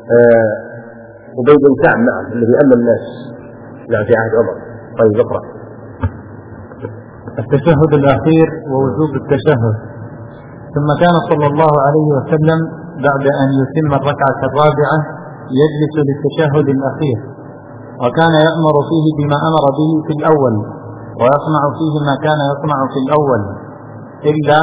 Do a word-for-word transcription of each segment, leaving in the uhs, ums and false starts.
آه أبي بن كعب نعم الذي أمن الناس نعم في عهد عمر. طيب اقرأ. التشهد الأخير ووجوب التشهد. ثم كان صلى الله عليه وسلم بعد أن يتم الركعة الرابعة يجلس للتشهد الأخير، وكان يأمر فيه بما أمر به في الأول، ويصنع فيه ما كان يصنع في الأول، إلا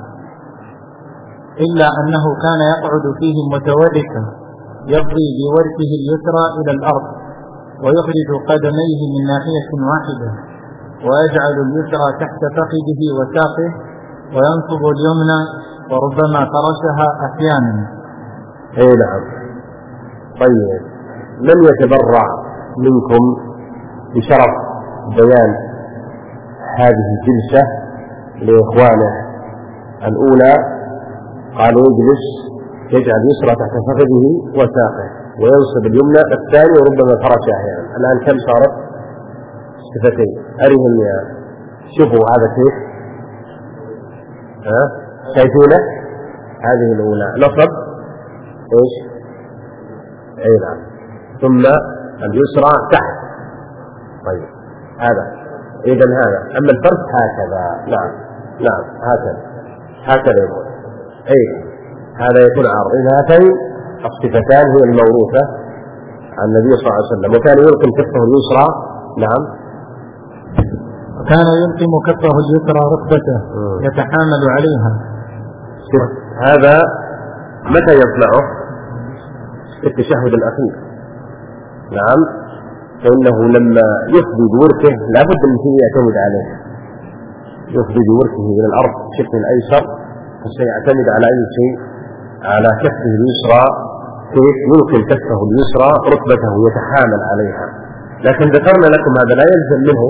إلا أنه كان يقعد فيه متوركا يفضي بوركه اليسرى إلى الأرض، ويخرج قدميه من ناحية واحدة، ويجعل اليسرى تحت فخذه وساقه، وينصب اليمنى وربما فرشها أحيانا. اي نعم. طيب من يتبرع منكم بشرف بيان هذه الجلسة لإخوانه؟ الأولى قالوا يجلس يجعل يسرى تحت فخذه وساقه وينصب اليمنى، الثاني وربما فرش أحيانا. الآن كم صارت؟ صفتين. أرهم يا شوفوا هذا كيف ها شايفونه؟ هذه الأولى نصب إيش؟ أي نعم. ثم اليسرى تحت. طيب هذا إذا هذا. أما الفرد هكذا. نعم نعم هكذا هكذا يكون. أي هذا يكون عرض. إذا هاتين الصفتان هي الموروثة عن النبي صلى الله عليه وسلم. وكان يلقم كفه اليسرى. نعم. وكان يلقم كفه اليسرى ركبته يتحامل عليها. هذا متى يصنعه؟ في التشهد الأخير. نعم. فإنه لما يفضي بوركه لابد أن يعتمد عليه، يفضي بوركه إلى الأرض بشكل الأيسر، فسيعتمد على أي شيء، على كفه اليسرى، كيف يلقي كفه اليسرى ركبته يتحامل عليها. لكن ذكرنا لكم هذا لا يلزم منه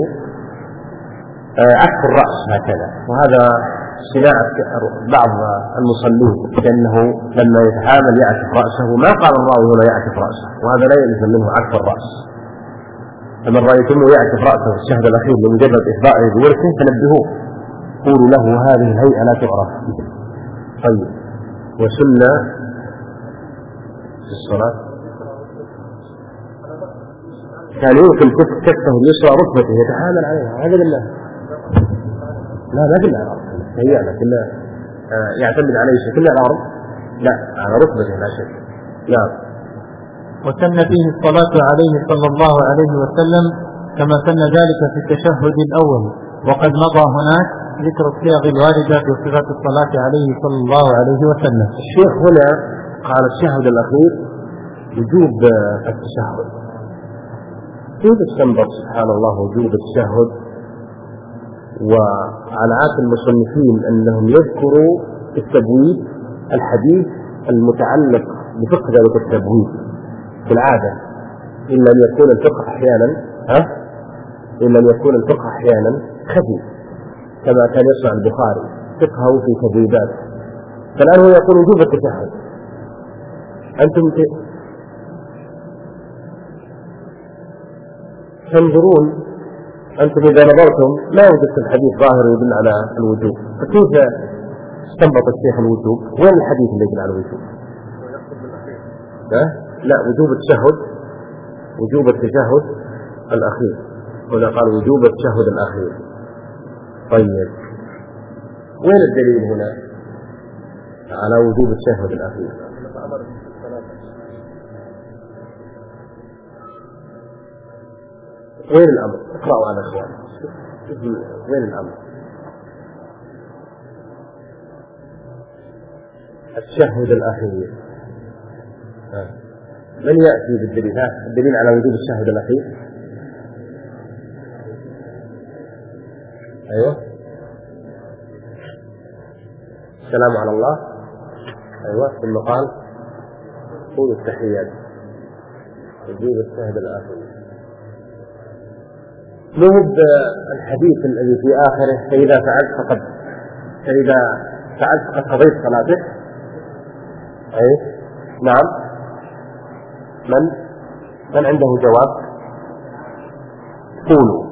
عكس الرأس هكذا، وهذا صناعة بعض المصلين لأنه لما يتحامل يعكف رأسه. ما قال الراوي هنا يعكف رأسه، وهذا لا يلزم منه عكس الرأس. فمن رأيتمه يعكف رأسه في الشهد الأخير لمجرد إفضائه بوركه فنبهوه، قولوا له هذه الهيئة لا تعرف. طيب وسنة في الصلاة كان يمكن كفه اليسرى ركبته يتحامل عليها. هذا بالله لا لا بالله هي لكن يعتمد عليه شكل الأرض، لا على ركبته لا شك. نعم. وسن فيه الصلاة عليه صلى الله عليه وسلم كما سن ذلك في التشهد الأول، وقد مضى هناك ذكر الصيغ الواردة بصفة الصلاة عليه صلى الله عليه وسلم. الشيخ هنا قال التشهد الأخير وجوب التشهد. كيف استنبط سبحان الله وجوب التشهد؟ وعلى عادة المصنفين أنهم يذكروا التبويب الحديث المتعلق بفقه ذلك التبويب في العادة، إن لم يكون الفقه أحيانا ها إن لم يكون الفقه أحيانا خفي كما كان يصنع البخاري فقهه في تبويبات. فالآن هو يقول وجوب التشهد. أنتم تنظرون أنتم إذا نظرتم لا وجدت الحديث ظاهر يدل على الوجوب، فكيف استنبط الشيخ الوجوب؟ وين الحديث اللي يدل على الوجوب؟ لا وجوب التشهد، وجوب التشهد الأخير. هنا قال وجوب التشهد الأخير. طيب وين الدليل هنا على وجوب التشهد الأخير؟ وين الأمر؟ اقرأوا على إخوان. وين الأمر؟ التشهد الأخير. من يأتي بالدليل؟ ها الدليل على وجوب التشهد الأخير. أيوه السلام على الله. أيوه ثم قال قول التحيات وجوب التشهد الأخير. نهب الحديث الذي في آخره فإذا فعلت فقد فإذا فعلت فقد قضيت صلاتك. أي نعم. من من عنده جواب؟ قولوا.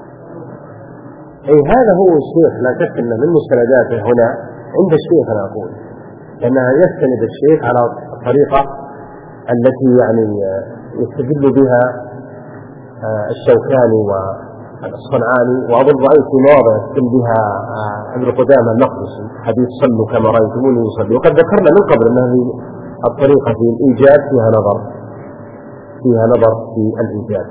أي هذا هو الشيخ، لا شك أن من مستنداته هنا عند الشيخ. أنا أقول أنها يستند الشيخ على الطريقة التي يعني يستدل بها الشوكاني والصنعاني، وأظن رأيت في مواضع يستدل بها ابن قدامة المقدسي حديث صلوا كما رأيتموني يصلي. وقد ذكرنا من قبل أن هذه الطريقة في الإيجاد فيها نظر فيها نظر في الإيجاد.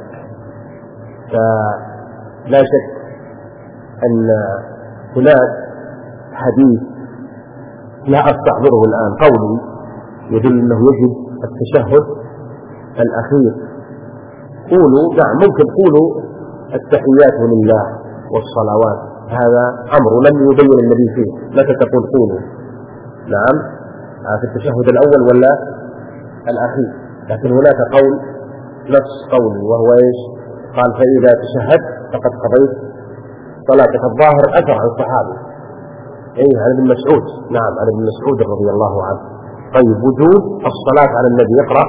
فلا شك أن هناك حديث لا أستحضره الآن قولي يدل أنه يجب التشهد الأخير. قولوا نعم ممكن قولوا التحيات لله والصلوات، هذا أمر لم يبين النبي فيه، لا تقول قولوا نعم في التشهد الأول ولا الأخير. لكن هناك قول نص قولي وهو إيش؟ قال فإذا تشهدت فقد قضيت صلاتك. الظاهر أثر عن الصحابي أي عن ابن مسعود، نعم عن ابن مسعود رضي الله عنه. طيب وجوب الصلاة على النبي، اقرأ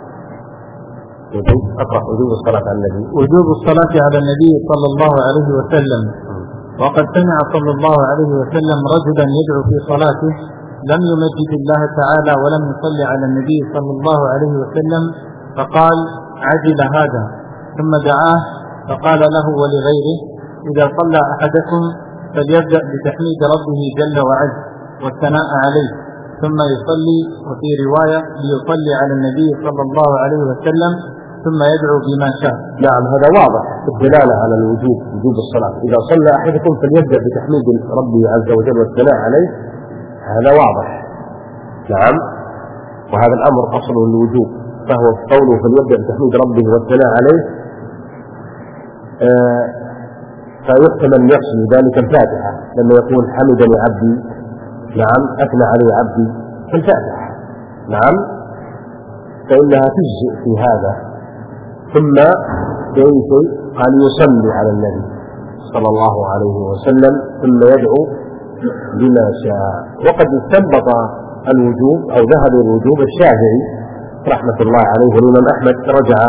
وجوب اقرأ وجوب الصلاة على النبي. وجوب الصلاة على النبي صلى الله عليه وسلم. وقد سمع صلى الله عليه وسلم رجلا يدعو في صلاته لم يمجد الله تعالى ولم يصلي على النبي صلى الله عليه وسلم، فقال عجل هذا، ثم دعاه فقال له ولغيره إذا صلى أحدكم فليبدأ بتحميد ربه جل وعز والثناء عليه ثم يصلي، وفي رواية ليصلي على النبي صلى الله عليه وسلم ثم يدعو بما شاء. نعم هذا واضح الدلالة على الوجوب، وجوب الصلاة. إذا صلى أحدكم فليبدأ بتحميد ربه عز وجل والثناء عليه، هذا واضح. نعم وهذا الأمر أصله الوجوب، فهو قوله فليبدأ بتحميد ربه والثناء عليه آه فيحتمل يقصد ذلك الفاتحة لما يقول حمدني عبدي، نعم أثنى علي عبدي في الفاتحة، نعم فإنها تجزئ في هذا. ثم بأي شيء قال يصلي على النبي صلى الله عليه وسلم ثم يدعو بما شاء. وقد استنبط الوجوب أو ذهب الوجوب الشافعي رحمة الله عليه، والإمام أحمد رجع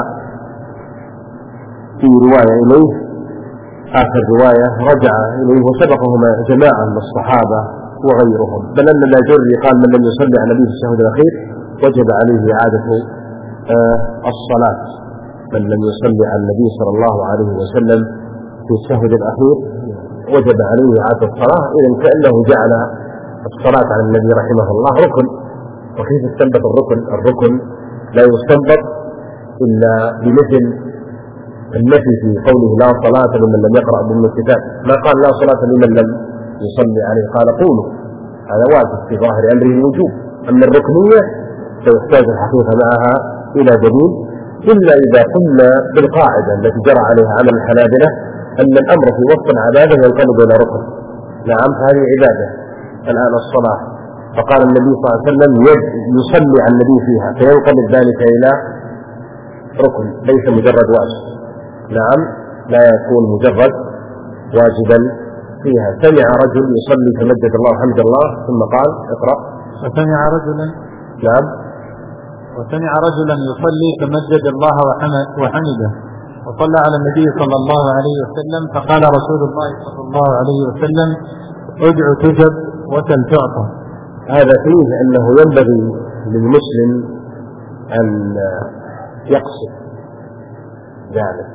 في رواية إليه، آخر رواية رجع إليه وسبقهما جماعة من الصحابة وغيرهم، بل أن اللاجري قال من لم يصلي على النبي في التشهد الأخير وجب عليه إعادة آه الصلاة. من لم يصلي على النبي صلى الله عليه وسلم في التشهد الأخير وجب عليه إعادة الصلاة. إذن كأنه جعل الصلاة على النبي رحمه الله ركن. وكيف استنبط الركن؟ الركن لا يستنبط إلا بمثل النفي في قوله لا صلاة لمن لم يقرأ بأم الكتاب، ما قال لا صلاة لمن لم يصلي عليه، قال قولوا، هذا واجب في ظاهر أمره الوجوب. أما الركنية سيحتاج الحقيقة معها إلى دليل، إلا إذا قلنا بالقاعدة التي جرى عليها عمل الحنابلة أن الأمر في وسط العبادة ينقلب إلى ركن. نعم هذه عبادة الآن الصلاة، فقال النبي صلى الله عليه وسلم يصلي على النبي فيها فينقلب ذلك إلى ركن ليس مجرد واجب. نعم لا يكون مجرد واجبا فيها. سمع رجل يصلي فمجد الله حمد الله ثم قال اقرأ. وسمع رجلا نعم وسمع رجلا يصلي فمجد الله وحمده وصلى على النبي صلى الله عليه وسلم، فقال رسول الله صلى الله عليه وسلم ادع تجب وسل تعطى. هذا فيه أنه ينبغي للمسلم أن يقصد ذلك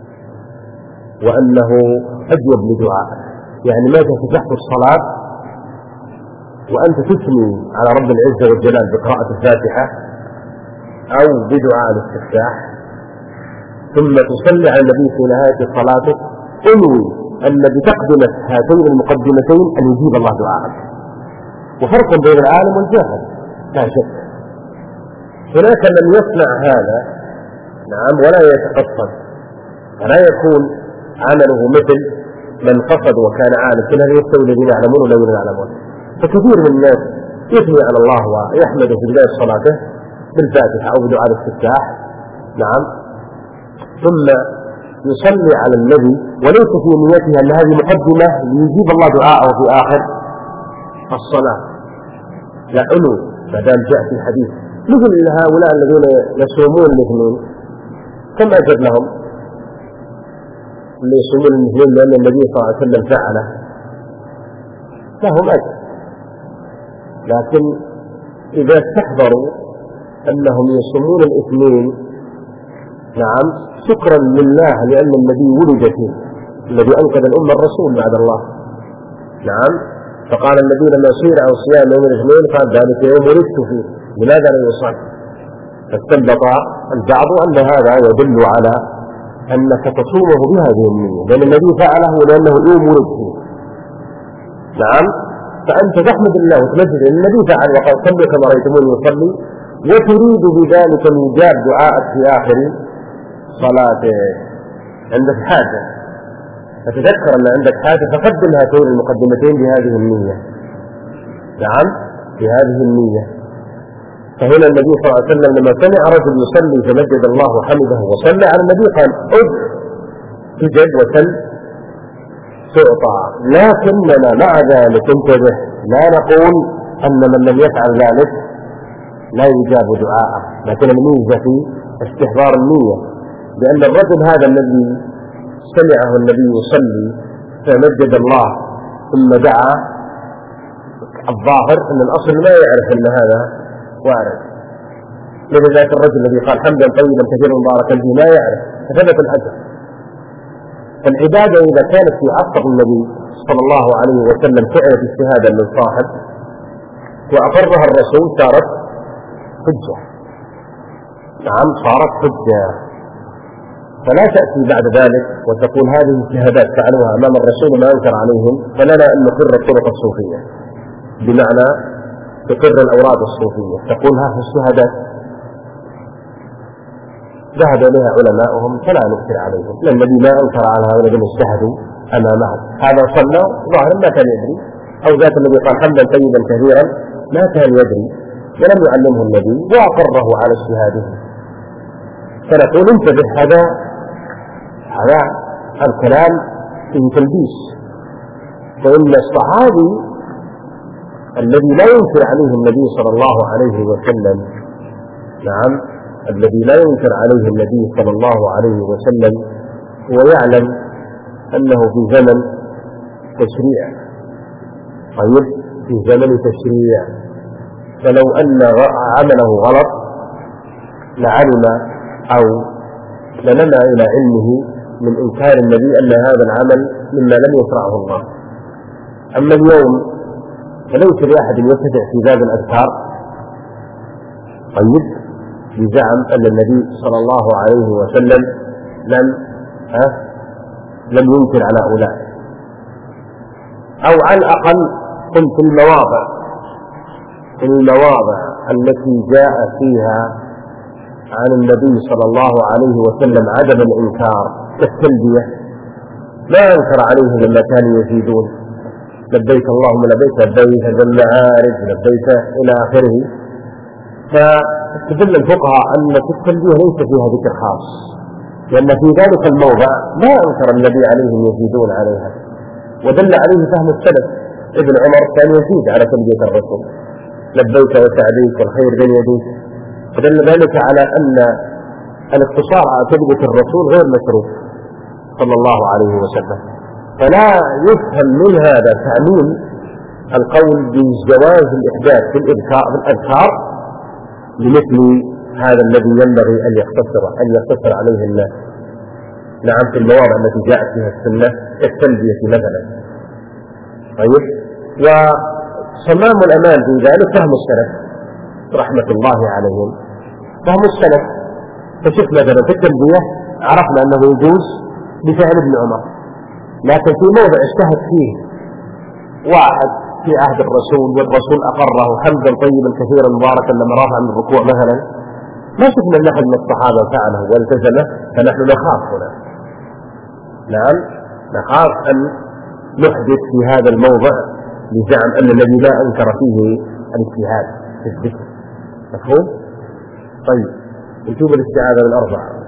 وأنه أجوب لدعاء. يعني ما تفتح الصلاة وأنت تثني على رب العزة والجلال بقراءة الفاتحة أو بدعاء الاستفتاح ثم تصلي على النبي في نهاية صلاتك، انوي أن بتقدمة هاتين المقدمتين أن يجيب الله دعاءك. وفرق بين العالم والجاهل لا شك. هناك من يصنع هذا نعم ولا يتقصد، ولا يكون عمله مثل من قصد وكان عالم. كل هذا يستوي الذين يعلمون والذين لا يعلمون. فكثير من الناس يثني على الله ويحمده في بداية صلاته بالفاتحة أو بدعاء الاستفتاح، نعم ثم يصلي على النبي وليس في نيته أن هذه مقدمة ليجيب الله دعاءه في آخر الصلاة. لا علو ما دام جاء في الحديث مثل هؤلاء الذين يصومون الاثنين كم أجر لهم اللي يصومون الاثنين لأن النبي صلى الله عليه وسلم فعله، لهم أجر. لكن إذا استحضروا أنهم يصومون الاثنين نعم شكرا لله لأن النبي ولد فيه، الذي أنقذ الأمة الرسول بعد الله. نعم فقال النبي لما سئل عن صيام يوم الاثنين قال ذلك يوم ولدت فيه، لماذا لا يصام؟ فاستنبط البعض أن هذا يدل على أنك تصومه بهذه النية، لأن النبي فعله لأنه يوم ولد فيه. نعم فأنت تحمد الله وتمجد النبي فعل وقال صلوا كما رأيتموني يصلي، وتريد بذلك من جاب دعاءك في آخر صلاة عندك حاجة، فتذكر أن عندك حاجة فقدم هاتين المقدمتين بهذه النية. نعم بهذه النية. فهنا النبي صلى الله عليه وسلم لما سمع رجل يصلي فمجد الله وحمده وصلى على النبي قال أد تجد وسل تعطى. لكننا مع ذلك انتبه، لا نقول أن من لم يفعل ذلك لا يجاب دعاءه، لكن الميزة في استحضار النية، لأن الرجل هذا الذي سمعه النبي يصلي فمجد الله ثم دعا، الظاهر أن الأصل ما يعرف أن هذا وارد، لذلك الرجل الذي قال حمدا طيبا كثيرا مباركا فيه ما يعرف فثبت الأجر. فالعبادة إذا كانت في عصر النبي صلى الله عليه وسلم فعلت اجتهادا من صاحب وأقرها الرسول صارت حجة. نعم صارت حجة، فلا تأتي بعد ذلك وتقول هذه اجتهادات فعلوها أمام الرسول ما أنكر عليهم، فلنا أن نقر الطرق الصوفية، بمعنى تقر الأوراد الصوفية، تقول هذه اجتهادات ذهب إليها علماؤهم فلا نكر عليهم، لأن النبي ما أنكر على هؤلاء الذين اجتهدوا أمامه. هذا صلى ظاهرا ما كان يدري، أو ذات النبي قال حمدا طيبا كثيرا ما كان يدري ولم يعلمه النبي وأقره على اجتهاده. فنقول انتبه، هذا هذا الكلام في تلبيس. فإن الصحابي الذي لا ينكر عليه النبي صلى الله عليه وسلم، نعم الذي لا ينكر عليه النبي صلى الله عليه وسلم ويعلم أنه في زمن تشريع، طيب في زمن تشريع، فلو أن عمله غلط لعلم أو لنمى إلى علمه من إنكار النبي أن هذا العمل مما لم يشرعه الله. أما اليوم فليس لأحد يبتدع في باب الأذكار طيب بزعم أن النبي صلى الله عليه وسلم لم أه لم ينكر على أولئك، أو على الأقل قل في المواضع في المواضع التي جاء فيها عن النبي صلى الله عليه وسلم عدم الإنكار كالتلبية، ما أنكر عليهم لما كانوا يزيدون لبيك اللهم لبيك لبيك ذا المعارج لبيك إلى آخره. فاستدل الفقهاء أن التلبية ليس فيها ذكر خاص، لأن في ذلك الموضع ما أنكر النبي عليهم يزيدون عليها، ودل عليه فهم السلف. ابن عمر كان يزيد على تلبية الرسول لبيك وسعديك والخير بين يديك، فدل ذلك على أن الاقتصار على تلبية الرسول غير مشروع صلى الله عليه وسلم. فلا يفهم من هذا تعميم القول بجواز الإحداث في الأذكار لمثل هذا الذي ينبغي أن يقتصر أن يقتصر عليه الناس. نعم في المواضع التي جاءت فيها السنة كالتلبية مثلا. طيب، وصمام الأمان في ذلك فهم السلف رحمة الله عليهم، فهم السلف. فشوف مثلا في التلبية عرفنا أنه يجوز بفعل ابن عمر، لكن في موضع اجتهد فيه واحد في عهد الرسول والرسول أقره حمدا طيبا كثيرا مباركا لما رفع من الركوع مثلا، ما شفنا أن أحد من الصحابة فعله والتزمه، فنحن نخاف هنا. نعم نخاف أن نحدث في هذا الموضع لزعم أن الذي لا أنكر فيه الاجتهاد في الذكر. مفهوم؟ طيب نشوف الاستعاذة من أربعة.